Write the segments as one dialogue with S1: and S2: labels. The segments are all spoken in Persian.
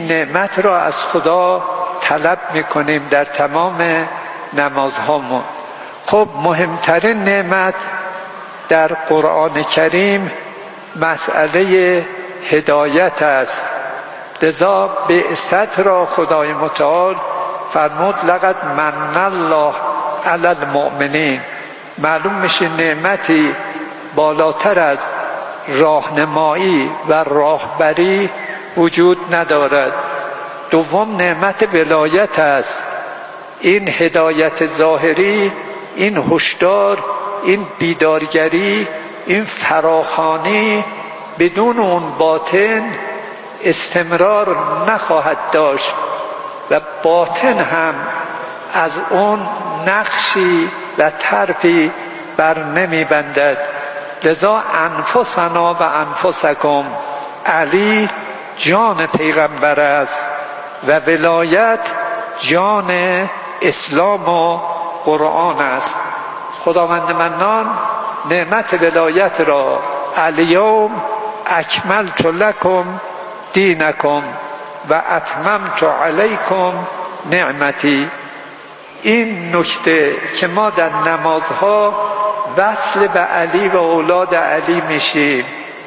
S1: این نعمت را از خدا طلب میکنیم در تمام نمازهامون. خب مهمترین نعمت در قرآن کریم مسئله هدایت است. لذا بعثت را خدای متعال فرمود لقد من الله علی المؤمنین. معلوم میشه نعمتی بالاتر از راهنمایی و راهبری وجود ندارد. دوم نعمت ولایت است. این هدایت ظاهری، این هشدار، این بیدارگری، این فراخوانی بدون اون باطن استمرار نخواهد داشت و باطن هم از اون نقشی و طرفی بر نمی بندد. لذا انفسنا و انفسکم، علی جان پیغمبر است و ولایت جان اسلام و قرآن است. خداوند منان نعمت ولایت را الیوم اکملت لکم دینکم و اتممت علیکم نعمتی. این نکته که ما در نمازها وصل به علی و اولاد علی میشیم،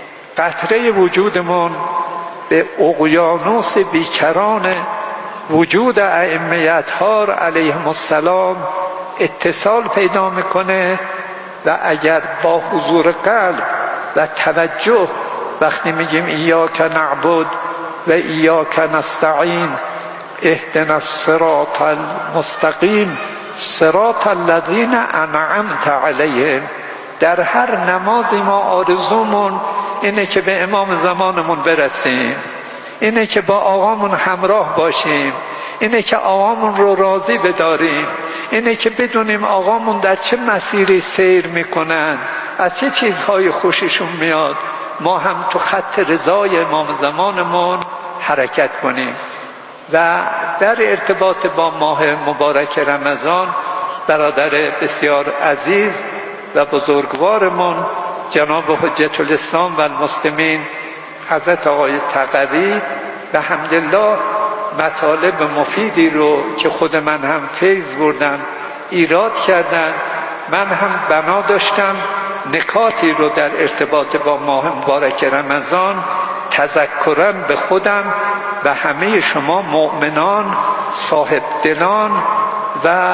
S1: قطره وجودمون به اقیانوس بیکران وجود ائمه اطهار علیهم السلام اتصال پیدا میکنه و اگر با حضور قلب و توجه وقتی میگیم ایاک نعبد و ایاک نستعین اهدنا الصراط المستقیم صراط الذین انعمت علیهم، در هر نمازی ما آرزومون اینه که به امام زمانمون برسیم، اینه که با آقامون همراه باشیم، اینه که آقامون رو راضی بداریم، اینه که بدونیم آقامون در چه مسیری سیر میکنن، از چه چیزهای خوششون میاد، ما هم تو خط رضای امام زمانمون حرکت کنیم. و در ارتباط با ماه مبارک رمضان برادر بسیار عزیز و بزرگوارمون جناب حجت الاسلام و المسلمین حضرت آقای تقوی و حمدالله مطالب مفیدی رو که خود من هم فیض بردم ایراد کردن. من هم بنا داشتم نکاتی رو در ارتباط با ماه مبارک رمضان تذکرا به خودم و همه شما مؤمنان صاحب دلان و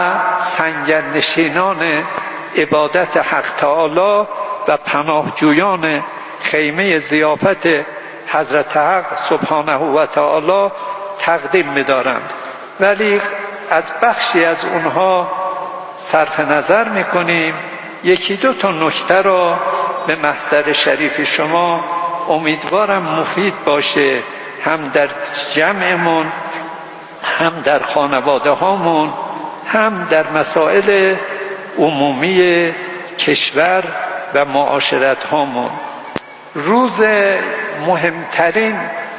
S1: سنگرنشینان عبادت حق تعالی و پناهجویان خیمه ضیافت حضرت حق سبحانه و تعالی تقدیم می‌دارم، ولی از بخشی از اونها صرف نظر می‌کنیم. یکی دو تا نکته را به محضر شریف شما امیدوارم مفید باشه، هم در جمعمون، هم در خانواده هامون، هم در مسائل عمومی کشور و معاشرت هامون. روز مهمترین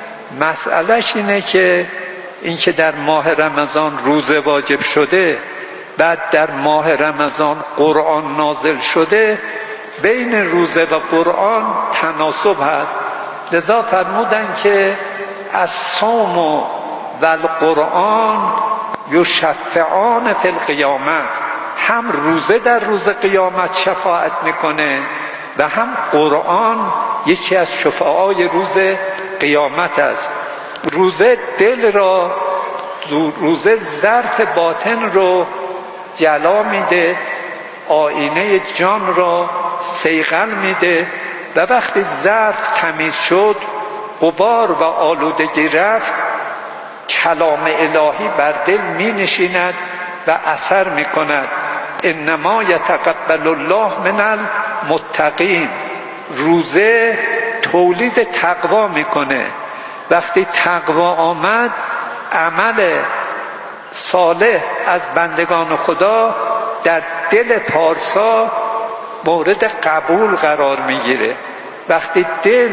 S1: مسئلهش اینه که اینکه در ماه رمضان روزه واجب شده، بعد در ماه رمضان قرآن نازل شده، بین روزه و قرآن تناسب هست. لذا فرمودن که الصوم و القرآن یشفعان فی القیامه، هم روزه در روز قیامت شفاعت میکنه و هم قرآن یکی از شفاعای روز قیامت است. روزه دل را، روزه ظرف باطن رو جلا میده، آینه جان را صیقل میده و وقتی ظرف تمیز شد، غبار و آلودگی رفت، کلام الهی بر دل می نشیند و اثر می کند. انما یتقبل الله من المتقین. روزه تولید تقوا میکنه. وقتی تقوا آمد، عمل صالح از بندگان خدا در دل پارسا مورد قبول قرار میگیره. وقتی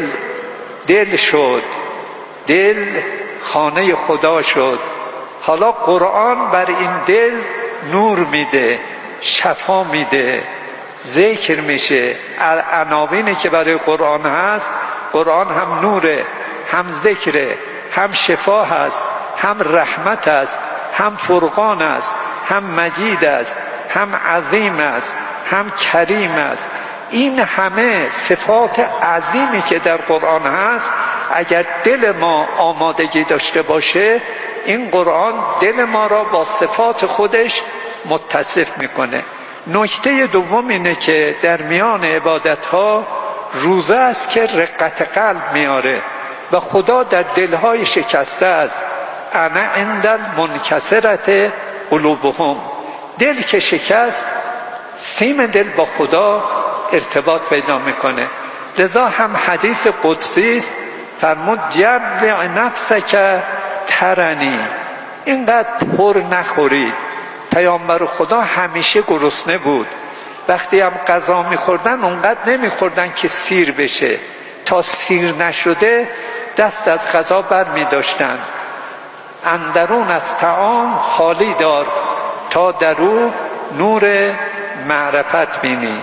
S1: دل شد، دل خانه خدا شد، حالا قرآن بر این دل نور میده، شفا میده، ذکر میشه. عناوینی که برای قرآن هست، قرآن هم نوره، هم ذکره، هم شفا هست، هم رحمت است، هم فرقان است، هم مجید است، هم عظیم است، هم کریم است. این همه صفات عظیمی که در قرآن هست، اگر دل ما آمادگی داشته باشه، این قرآن دل ما را با صفات خودش متصف میکنه. نکته دوم اینه که در میان عبادتها روزه است که رقت قلب میاره و خدا در دلهای شکسته است. انا عند المنکسرة قلوبهم، دل که شکست، سیم دل با خدا ارتباط پیدا میکنه. لذا هم حدیث قدسی است، فرمود جبع نفسک ترنی، اینقدر پر نخورید. پیامبر خدا همیشه گرسنه بود، وقتی هم غذا میخوردن اونقدر نمیخوردن که سیر بشه، تا سیر نشده دست از غذا بر میداشتن. اندرون از طعام خالی دار تا در او نور معرفت بینی.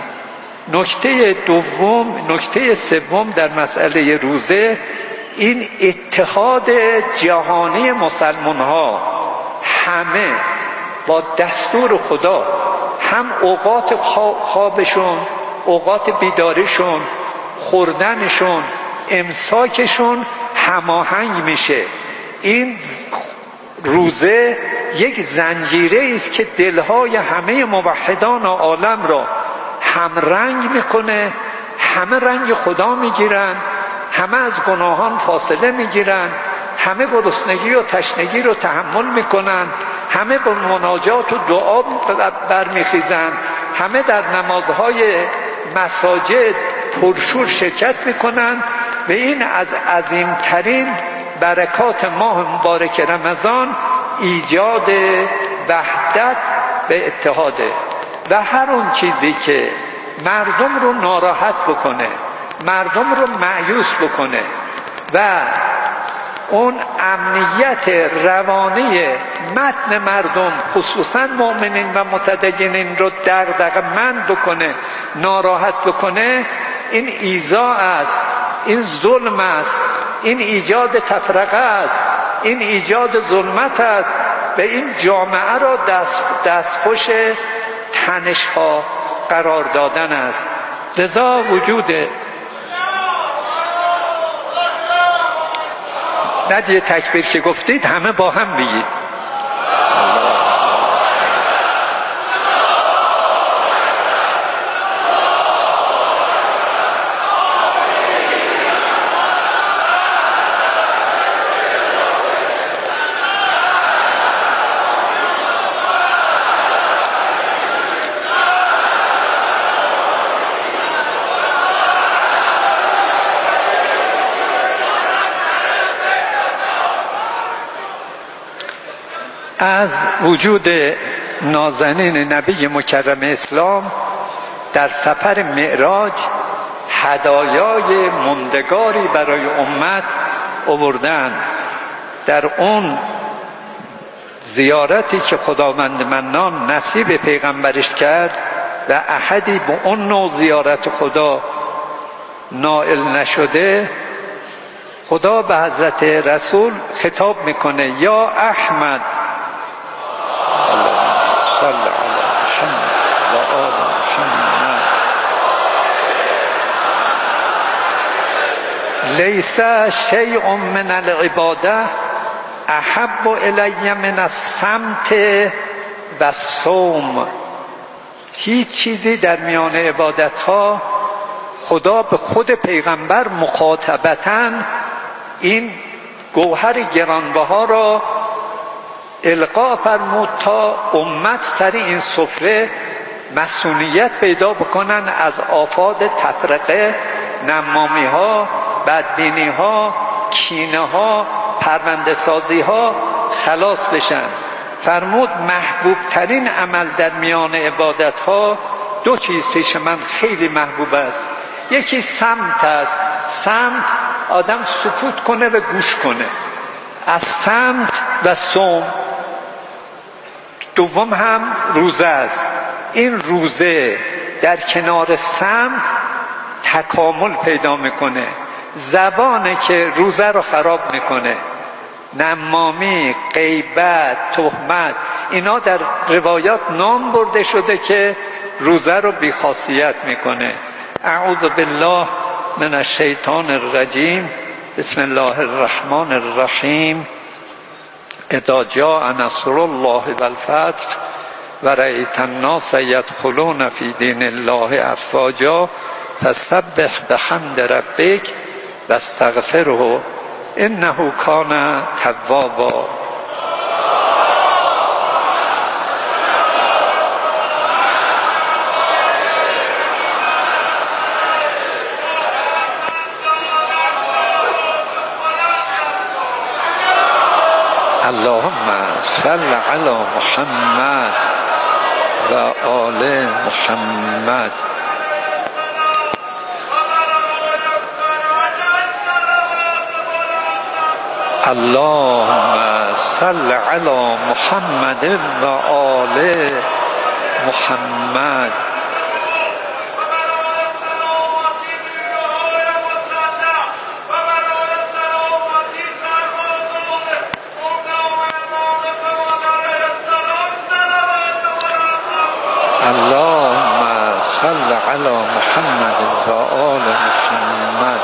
S1: نکته سوم در مسئله روزه، این اتحاد جهانی مسلمان ها، همه با دستور خدا، هم اوقات خوابشون، اوقات بیداریشون، خوردنشون، امساکشون هماهنگ میشه. این روزه یک زنجیره است که دلهای همه موحدان عالم را هم رنگ میکنه، همه رنگ خدا میگیرن، همه از گناهان فاصله میگیرن، همه گرسنگی و تشنگی رو تحمل میکنن، همه با مناجات و دعا برمیخیزن، همه در نمازهای مساجد پرشور شرکت میکنن و این از عظیمترین برکات ماه مبارک رمضان ایجاد وحدت به اتحاده. و هر اون چیزی که مردم رو ناراحت بکنه، مردم رو مایوس بکنه و اون امنیت روانی متن مردم خصوصا مؤمنین و متدینین رو دغدغه‌مند بکنه، ناراحت بکنه، این ایذا است، این ظلم است، این ایجاد تفرقه است، این ایجاد ظلمت است و این جامعه را دستخوش تنش ها قرار دادن است. لذا وجود ندیه تکبیر که گفتید همه با هم بگید. از وجود نازنین نبی مکرم اسلام در سفر معراج هدایای ماندگاری برای امت آوردند. در اون زیارتی که خداوند منان نصیب پیغمبرش کرد و احدی به اون نوع زیارت خدا نائل نشده، خدا به حضرت رسول خطاب میکنه یا احمد صل علی محمد و آل محمد لیس شیء من العباده احب الی من الصمت و الصوم. هیچ چیزی در میان عبادت ها خدا به خود پیغمبر مخاطبتاً این گوهر گرانبها را القا فرمود تا امت سر این سفره مسئولیت پیدا بکنن، از آفات تفرقه، نمامی ها، بدبینی ها، کینه ها، پرونده سازی ها خلاص بشن. فرمود محبوب ترین عمل در میان عبادت ها دو چیز پیش من خیلی محبوب است. یکی سمت است، سمت آدم سکوت کنه و گوش کنه، از سمت و صوم. دوم هم روزه است. این روزه در کنار سمت تکامل پیدا میکنه. زبانه که روزه رو خراب میکنه، نمامی، غیبت، تهمت، اینا در روایات نام برده شده که روزه رو بیخاصیت میکنه. اعوذ بالله من الشیطان الرجیم. بسم الله الرحمن الرحیم. اذا جاء نصر الله والفتح ورأیت الناس يدخلون فی دین الله افواجا فسبح بحمد ربک واستغفره انه کان توابا. اللهم صل علی محمد و آل محمد. اللهم صل علی محمد و آل محمد. اللهم صل علی محمد و آل محمد.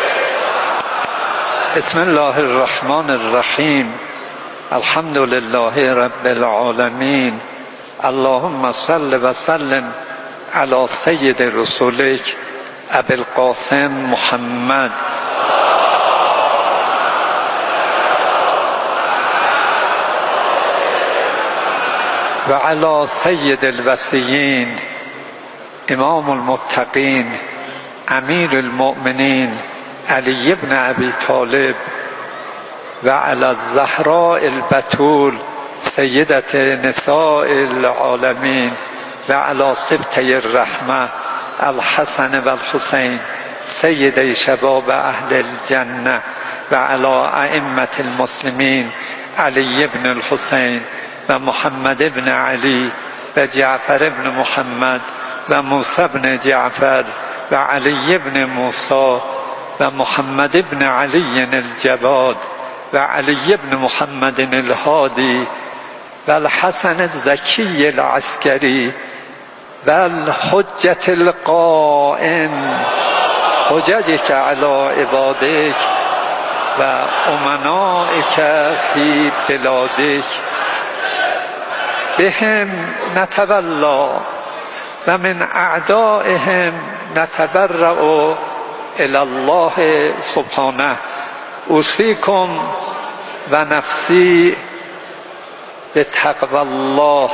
S1: بسم الله الرحمن الرحیم. الحمد لله رب العالمین. اللهم صل و سلم علی سید رسولک ابی القاسم محمد و علی سید الوصیین امام المتقین امیر المؤمنین علی ابن ابی طالب و علی الزهراء البتول سیدت نساء العالمین و علی سبطی الرحمه الحسن و الحسین سیدی شباب اهل الجنه و علی ائمه المسلمین علی ابن الحسین و محمد ابن علی و جعفر ابن محمد و موسی ابن جعفر و علی ابن موسی و محمد ابن علی الجواد و علی ابن محمد الهادی و الحسن الزکی العسکری و الحجة القائم حججك علی عبادك و امنائك فی بلادك بهم نتولا و من اعدائهم نتبرأ الی الله سبحانه. اوصیکم و نفسی به تقوی الله.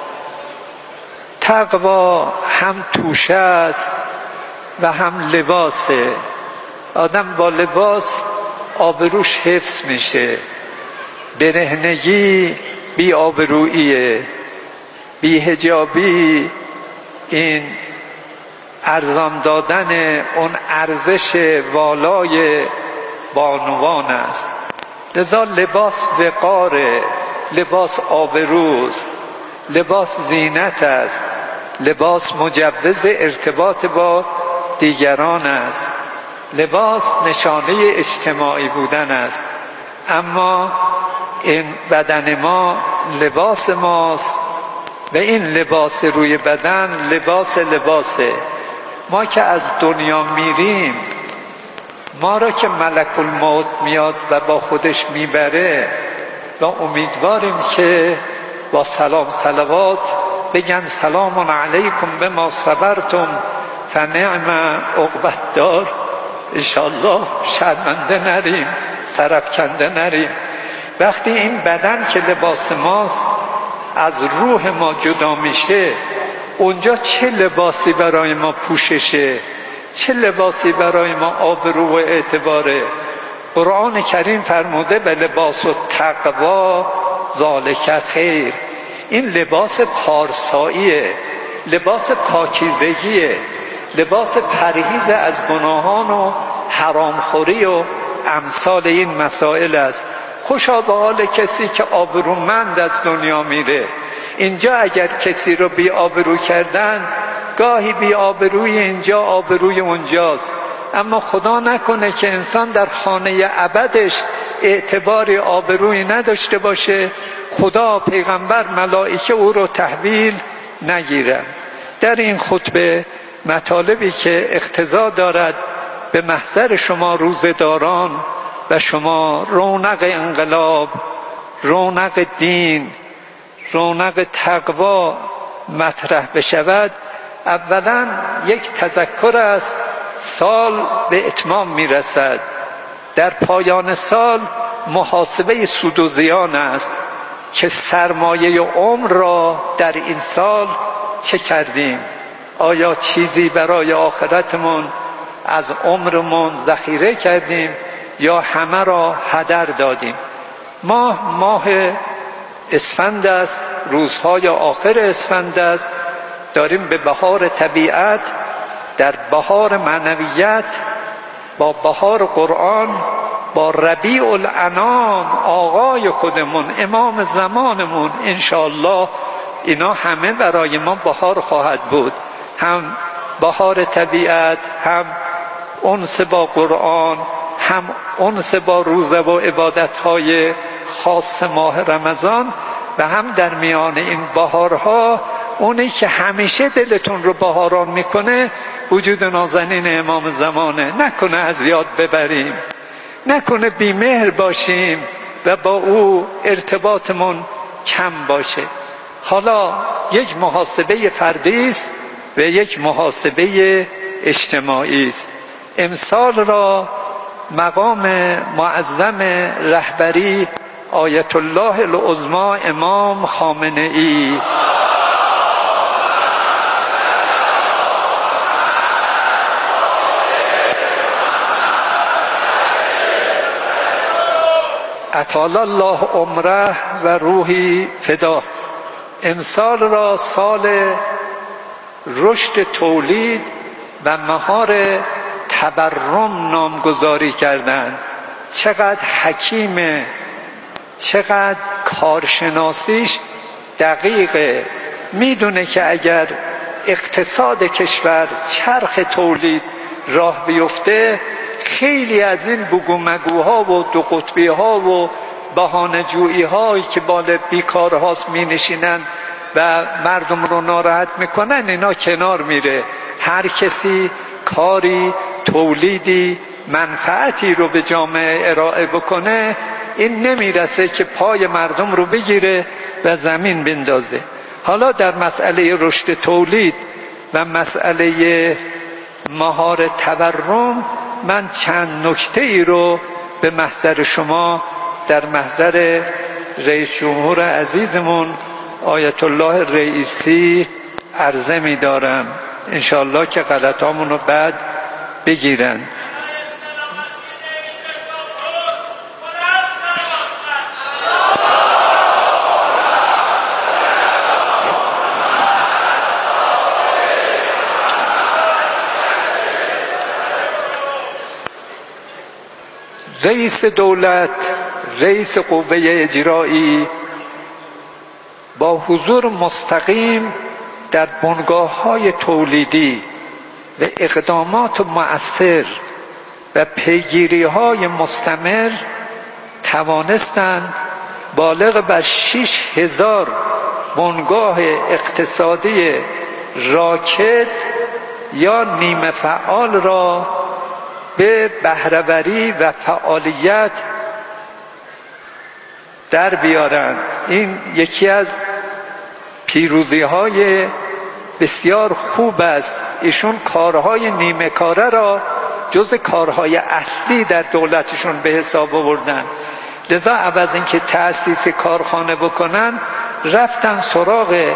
S1: تقوا هم توشه است و هم لباسه. آدم با لباس آبروش حفظ میشه. برهنگی بی آبروییه، بی حجابی این ارزان دادن اون ارزش والای بانوان است. لذا لباس وقاره، لباس آبروست، لباس زینت است، لباس مجوز ارتباط با دیگران است، لباس نشانه اجتماعی بودن است. اما این بدن ما لباس ماست و این لباس روی بدن لباسه. ما که از دنیا میریم، ما را که ملک الموت میاد و با خودش میبره و امیدواریم که با سلام صلوات بگن سلام علیکم بما صبرتم فنعم عقبی الدار. انشالله شرمنده نریم، سرفکنده نریم. وقتی این بدن که لباس ماست از روح ما جدا میشه، اونجا چه لباسی برای ما پوششه، چه لباسی برای ما آبرو و اعتباره. قرآن کریم فرموده به لباس و تقوا ذالک خیر. این لباس پارساییه، لباس پاکیزگیه، لباس پرهیز از گناهان و حرامخوری و امثال این مسائل است. خوشا به حال کسی که آبرومند از دنیا میره. اینجا اگر کسی رو بی آبرو کردن، گاهی بی آبروی اینجا آبروی اونجاست. اما خدا نکنه که انسان در خانه ابدش اعتباری آبرویی نداشته باشه، خدا، پیغمبر، ملائکه او رو تحویل نگیرن. در این خطبه مطالبی که اقتضا دارد به محضر شما روزه‌داران و شما رونق انقلاب، رونق دین، رونق تقوا مطرح بشود. اولا یک تذکر است، سال به اتمام میرسد. در پایان سال محاسبه سود و زیان است که سرمایه عمر را در این سال چه کردیم. آیا چیزی برای آخرتمون از عمرمون ذخیره کردیم یا همه را هدر دادیم؟ ماه اسفند است، روزهای آخر اسفند است. داریم به بهار طبیعت، در بهار معنویت، با بهار قرآن، با ربیع الانام آقای خودمون، امام زمانمون، انشاءالله اینا همه برای ما بهار خواهد بود. هم بهار طبیعت، هم انس با قرآن، هم انس با روزه و عبادتهای خاص ماه رمضان، و هم در میان این بهارها اونی که همیشه دلتون رو بهاران میکنه وجود نازنین امام زمانه. نکنه از یاد ببریم، نکنه بیمهر باشیم و با او ارتباطمون کم باشه. حالا یک محاسبه فردی است و یک محاسبه اجتماعی است. امسال را مقام معظم رهبری آیت الله العظمی امام خامنه ای اطال الله عمره و روحی فدا، امسال را سال رشد تولید و مهار تبرم نامگذاری کردند. چقدر حکیمه، چقدر کارشناسیش دقیقه. میدونه که اگر اقتصاد کشور چرخ تولید راه بیفته، خیلی از این بگو مگوها و دو قطبی ها و بهانه جویی هایی که بال بیکارهاست می نشینن و مردم رو ناراحت میکنن، اینا کنار میره. هر کسی کاری، تولیدی، منفعتی رو به جامعه ارائه بکنه، این نمیرسه که پای مردم رو بگیره و زمین بندازه. حالا در مسئله رشد تولید و مسئله مهار تورم من چند نکته ای رو به محضر شما در محضر رئیس جمهور عزیزمون آیت الله رئیسی عرضه می دارم، انشاءالله که غلطامون رو بعد بگیرن. رئیس دولت، رئیس قوه اجرایی با حضور مستقیم در بنگاه‌های تولیدی و اقدامات مؤثر و پیگیری‌های مستمر توانستند بالغ بر 6000 بنگاه اقتصادی راکد یا نیمه فعال را به بهره‌وری و فعالیت در بیارند. این یکی از پیروزی‌های بسیار خوب است. ایشون کارهای نیمه کاره را جز کارهای اصلی در دولتشون به حساب آوردن. لذا عوض اینکه تأسیس کارخانه بکنن، رفتن سراغ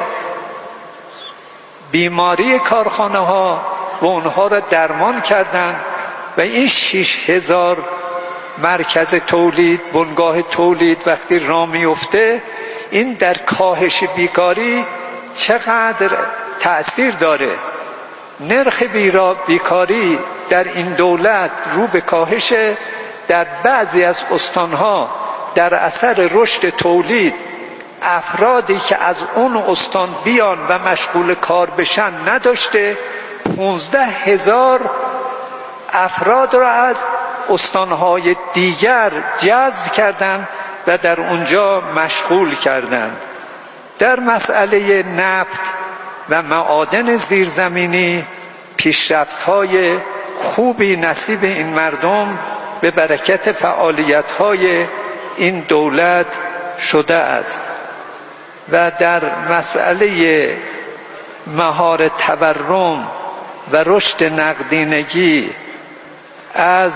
S1: بیماری کارخانه ها و اونها را درمان کردن و این 6000 مرکز تولید، بنگاه تولید وقتی راه میفته، این در کاهش بیکاری چقدر تأثیر داره. نرخ بیکاری در این دولت رو به کاهش. در بعضی از استانها در اثر رشد تولید افرادی که از اون استان بیان و مشغول کار بشن نداشته. 15000 افراد را از استانهای دیگر جذب کردند و در اونجا مشغول کردند. در مسئله نفت و معادن زیرزمینی پیشرفت‌های خوبی نصیب این مردم به برکت فعالیت‌های این دولت شده است و در مسئله مهار تورم و رشد نقدینگی از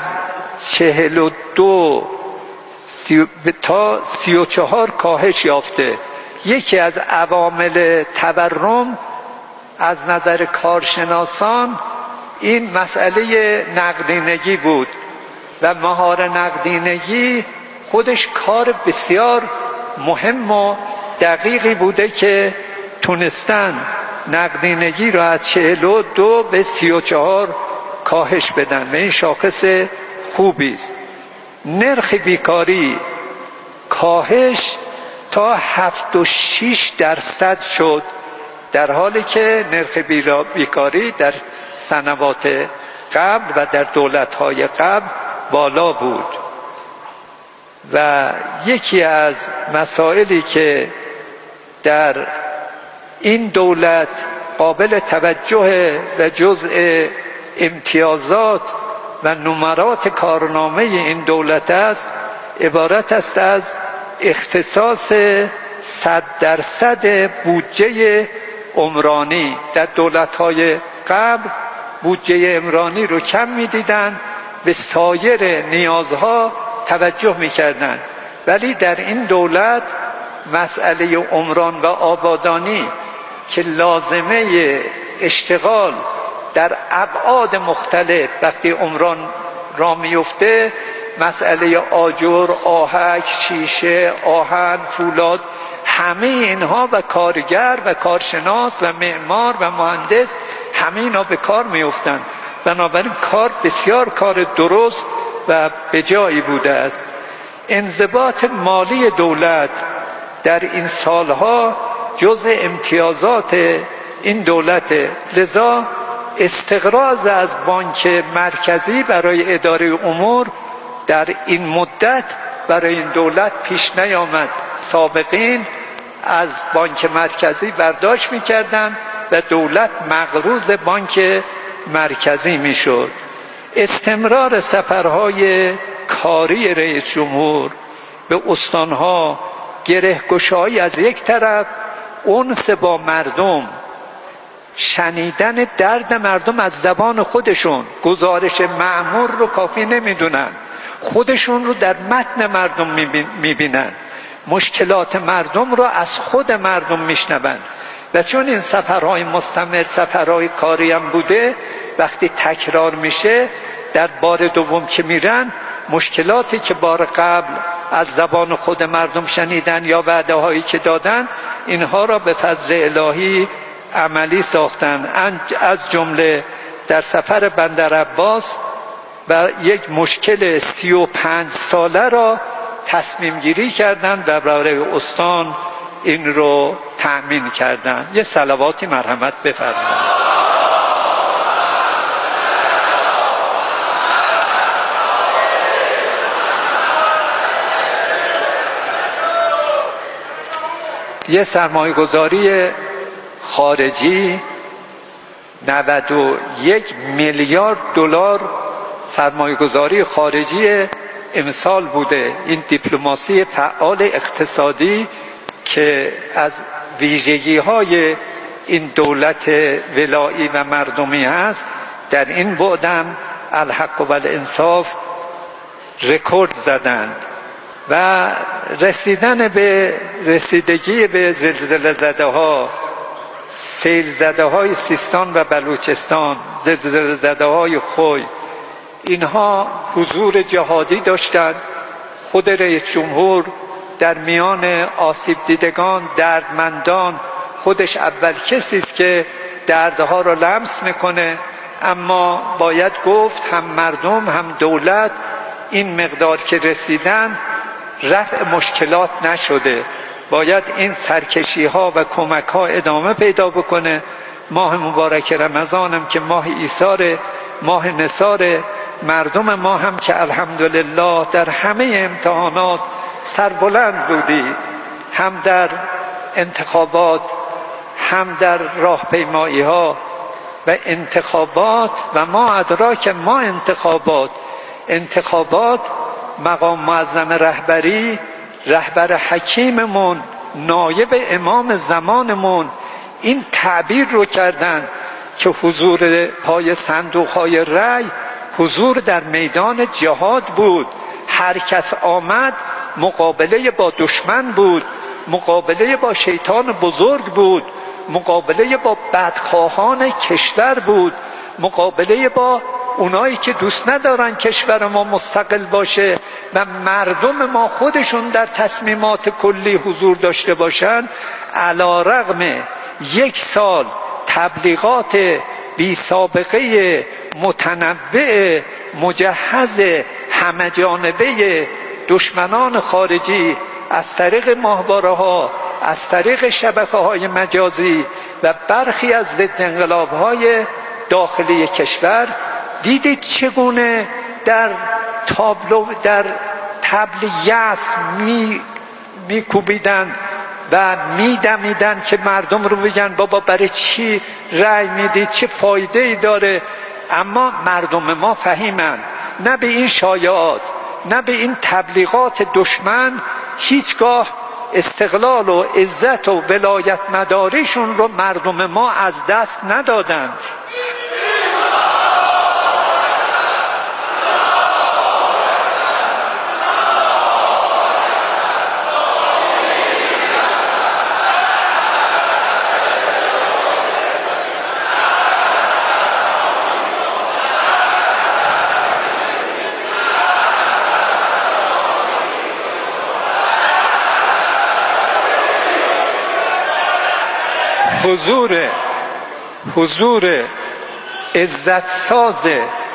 S1: 42 تا 34 کاهش یافته. یکی از عوامل تورم از نظر کارشناسان این مسئله نقدینگی بود و مهار نقدینگی خودش کار بسیار مهم و دقیقی بوده که تونستن نقدینگی را از 42 به 34 کاهش بدن و این شاخص خوبی است. نرخ بیکاری کاهش تا 7.6% شد، در حالی که نرخ بیکاری در سنوات قبل و در دولت‌های قبل بالا بود. و یکی از مسائلی که در این دولت قابل توجه و جزء امتیازات و نمرات کارنامه این دولت است عبارت است از اختصاص 100% بودجه عمرانی. در دولت‌های قبل بودجه عمرانی رو کم می‌دیدن، به سایر نیازها توجه می‌کردند، ولی در این دولت مسئله عمران و آبادانی که لازمه اشتغال در ابعاد مختلف وقتی عمران را میفته، مسئله آجر، آهک، شیشه، آهن، فولاد، همه اینها و کارگر و کارشناس و معمار و مهندس همه اینا به کار میفتند. بنابراین کار بسیار کار درست و به جایی بوده است. انضباط مالی دولت در این سالها جزء امتیازات این دولت، لذا استقراض از بانک مرکزی برای اداره امور در این مدت برای این دولت پیش نیامد. سابقین از بانک مرکزی برداشت می‌کردند و دولت مقروض بانک مرکزی میشد. استمرار سفرهای کاری رئیس جمهور به استانها، گره‌گشایی از یک طرف، انس با مردم، شنیدن درد مردم از زبان خودشون، گزارش مأمور رو کافی نمیدونن، خودشون رو در متن مردم میبینن، مشکلات مردم رو از خود مردم میشنون و چون این سفرهای مستمر سفرهای کاری هم بوده، وقتی تکرار میشه در بار دوم که میرن، مشکلاتی که بار قبل از زبان خود مردم شنیدن یا وعده هایی که دادن، اینها را به فضل الهی عملی ساختن. از جمله در سفر بندر عباس و یک مشکل 35 ساله را تصمیم گیری کردن و برای استان این رو تأمین کردن. یه صلواتی مرحمت بفرمایید. یه سرمایه‌گذاری خارجی 91 میلیارد دلار سرمایه‌گذاری خارجی امسال بوده. این دیپلماسی فعال اقتصادی که از ویژگی‌های این دولت ولایی و مردمی هست، در این بعدم الحق و الانصاف رکورد زدند و رسیدگی به زلزله زده ها، سیل زده های سیستان و بلوچستان، زلزله زده های خوی، اینها حضور جهادی داشتند. خود رئیس جمهور در میان آسیب دیدگان، دردمندان، خودش اول کسی است که دردها را لمس میکنه، اما باید گفت هم مردم هم دولت این مقدار که رسیدن رفع مشکلات نشده. باید این سرکشی ها و کمک ها ادامه پیدا بکنه. ماه مبارک رمضانم که ماه ایثار، ماه نثار مردم ما هم که الحمدلله در همه امتحانات سربلند بودید، هم در انتخابات هم در راهپیمایی ها و انتخابات و ما ادراک ما انتخابات مقام معظم رهبری، رهبر حکیممون، نایب امام زمانمون این تعبیر رو کردن که حضور پای صندوق‌های رأی حضور در میدان جهاد بود. هر کس آمد مقابله با دشمن بود، مقابله با شیطان بزرگ بود، مقابله با بدخواهان کشور بود، مقابله با اونایی که دوست ندارن کشور ما مستقل باشه و مردم ما خودشون در تصمیمات کلی حضور داشته باشن. علی رغم 1 سال تبلیغات بی سابقه متنوع مجهز همه جانبه دشمنان خارجی از طریق ماهواره‌ها، از طریق شبکه‌های مجازی و برخی از ضد انقلاب‌های داخلی کشور، دیدید چگونه در تابلو در طبل یأس میکوبیدن و میدمیدن که مردم رو بگن بابا برای چی رأی میدید، چه فایده ای داره. اما مردم ما فهیمن، نه به این شایعات نه به این تبلیغات دشمن هیچگاه استقلال و عزت و ولایت مداریشون رو مردم ما از دست ندادن. حضور عزت ساز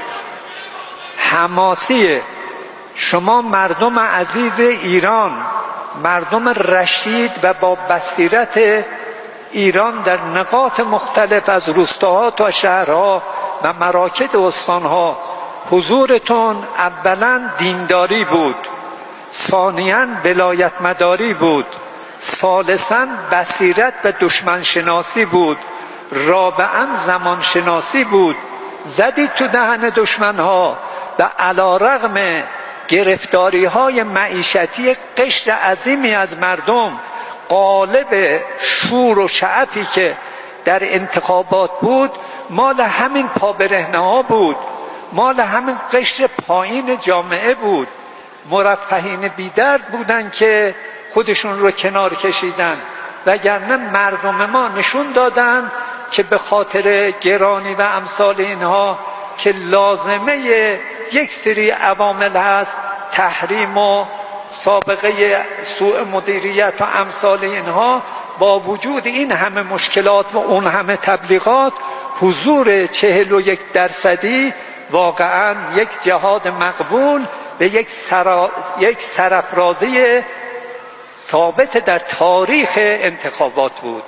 S1: حماسی شما مردم عزیز ایران، مردم رشید و با بصیرت ایران در نقاط مختلف از روستاها تا شهرها و مراکز استانها، حضورتون اولا دینداری بود، ثانیاً ولایت مداری بود، ثالثاً بصیرت و دشمن شناسی بود، رابعاً زمان شناسی بود. زدید تو دهن دشمنها و علی رغم گرفتاری های معیشتی قشر عظیمی از مردم، غالب شور و شعفی که در انتخابات بود مال همین پابرهنه ها بود، مال همین قشر پایین جامعه بود. مرفهین بیدرد بودن که خودشون رو کنار کشیدن، وگرنه مردم ما نشون دادن که به خاطر گرانی و امثال اینها که لازمه یک سری عوامل هست، تحریم و سابقه سوء مدیریت و امثال اینها، با وجود این همه مشکلات و اون همه تبلیغات، حضور 41% واقعا یک جهاد مقبول به یک سرافرازی ثابت در تاریخ انتخابات بود.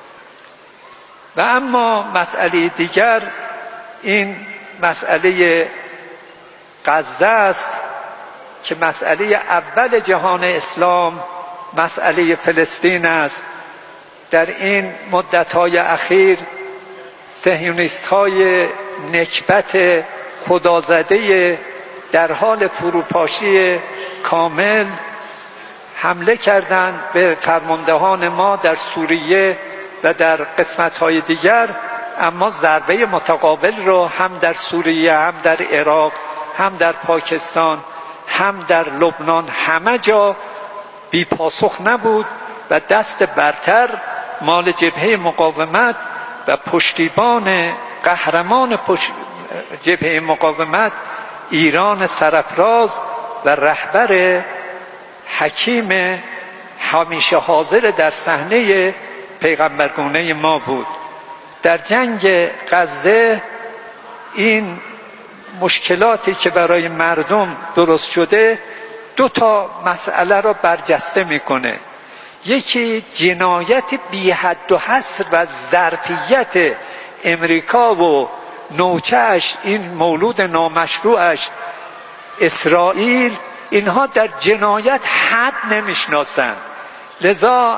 S1: و اما مسئله دیگر این مسئله غزه است که مسئله اول جهان اسلام، مسئله فلسطین است. در این مدت‌های اخیر صهیونیست‌های نکبت خدازده در حال فروپاشی کامل حمله کردند به فرماندهان ما در سوریه و در قسمت‌های دیگر، اما ضربه متقابل رو هم در سوریه، هم در عراق، هم در پاکستان، هم در لبنان، همه جا بی پاسخ نبود و دست برتر مال جبهه مقاومت و پشتیبان قهرمان جبهه مقاومت، ایران سرافراز و رهبر حکیم همیشه حاضر در صحنه پیغمبرگونه ما بود. در جنگ غزه این مشکلاتی که برای مردم درست شده 2 مسئله را برجسته میکنه. یکی جنایت بی حد و حصر و ظرفیت امریکا و نوچه‌اش، این مولود نامشروعش اسرائیل، اینها در جنایت حد نمیشناسن. لذا